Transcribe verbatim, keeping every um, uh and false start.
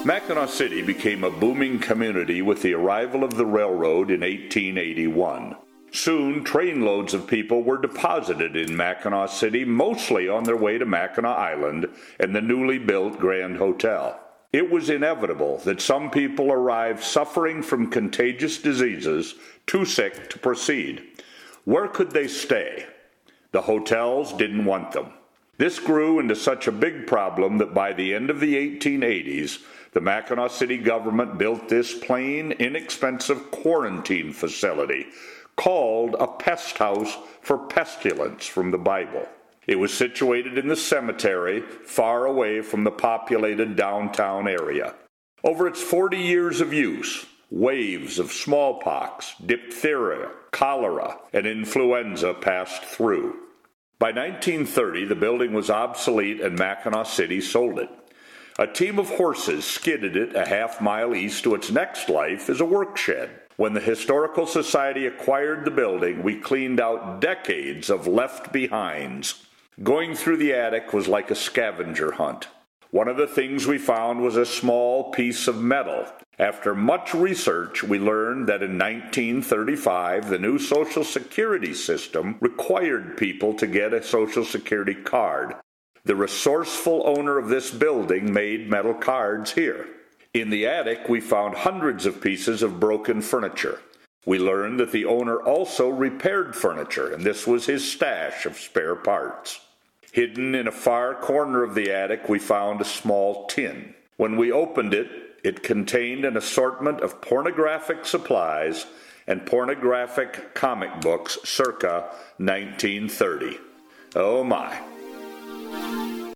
Mackinac City became a booming community with the arrival of the railroad in eighteen eighty-one. Soon, trainloads of people were deposited in Mackinac City, mostly on their way to Mackinac Island and the newly built Grand Hotel. It was inevitable that some people arrived suffering from contagious diseases, too sick to proceed. Where could they stay? The hotels didn't want them. This grew into such a big problem that by the end of the eighteen eighties, the Mackinac City government built this plain, inexpensive quarantine facility called a pest house for pestilence from the Bible. It was situated in the cemetery, far away from the populated downtown area. Over its forty years of use, waves of smallpox, diphtheria, cholera, and influenza passed through. By nineteen thirty, the building was obsolete and Mackinac City sold it. A team of horses skidded it a half mile east to its next life as a work shed. When the Historical Society acquired the building, we cleaned out decades of left-behinds. Going through the attic was like a scavenger hunt. One of the things we found was a small piece of metal. After much research, we learned that in nineteen thirty-five, the new Social Security system required people to get a Social Security card. The resourceful owner of this building made metal cards here. In the attic, we found hundreds of pieces of broken furniture. We learned that the owner also repaired furniture, and this was his stash of spare parts. Hidden in a far corner of the attic, we found a small tin. When we opened it, it contained an assortment of pornographic supplies and pornographic comic books circa nineteen thirty. Oh my!